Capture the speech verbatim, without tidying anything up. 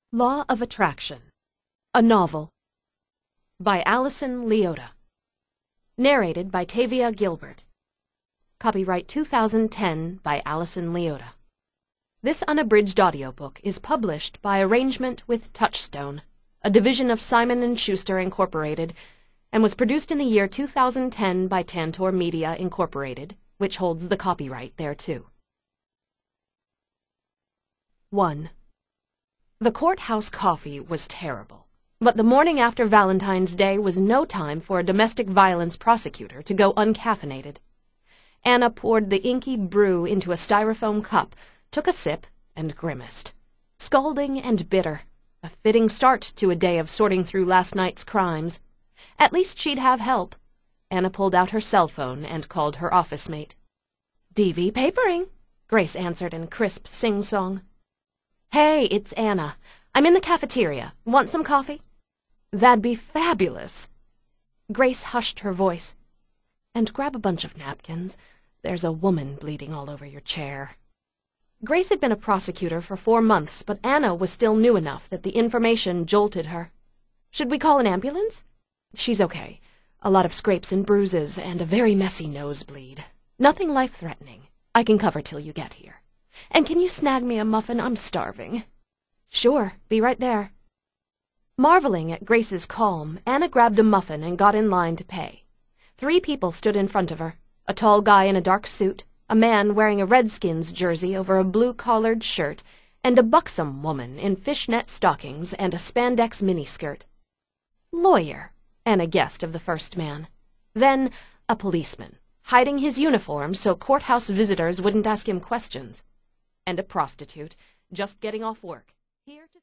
Law of Attraction, a novel, by Alison Leota. Narrated by Tavia Gilbert. Copyright two thousand ten by Alison Leota. This unabridged audiobook is published by arrangement with Touchstone, a division of Simon and Schuster Incorporated, and was produced in the year two thousand ten by Tantor Media Incorporated, which holds the copyright thereto. one. The courthouse coffee was terrible, but the morning after Valentine's Day was no time for a domestic violence prosecutor to go uncaffeinated. Anna poured the inky brew into a styrofoam cup, took a sip, and grimaced. Scalding and bitter, a fitting start to a day of sorting through last night's crimes. At least she'd have help. Anna pulled out her cell phone and called her office mate. D V papering, Grace answered in crisp sing-song. Hey, it's Anna. I'm in the cafeteria. Want some coffee? That'd be fabulous. Grace hushed her voice. And grab a bunch of napkins. There's a woman bleeding all over your chair. Grace had been a prosecutor for four months, but Anna was still new enough that the information jolted her. Should we call an ambulance? She's okay. A lot of scrapes and bruises and a very messy nosebleed. Nothing life-threatening. I can cover till you get here. And can you snag me a muffin? I'm starving. Sure, be right there. Marveling at Grace's calm, Anna grabbed a muffin and got in line to pay. Three people stood in front of her, a tall guy in a dark suit, a man wearing a Redskins jersey over a blue-collared shirt, and a buxom woman in fishnet stockings and a spandex miniskirt. Lawyer, Anna guessed of the first man. Then a policeman, hiding his uniform so courthouse visitors wouldn't ask him questions. And a prostitute, just getting off work, here to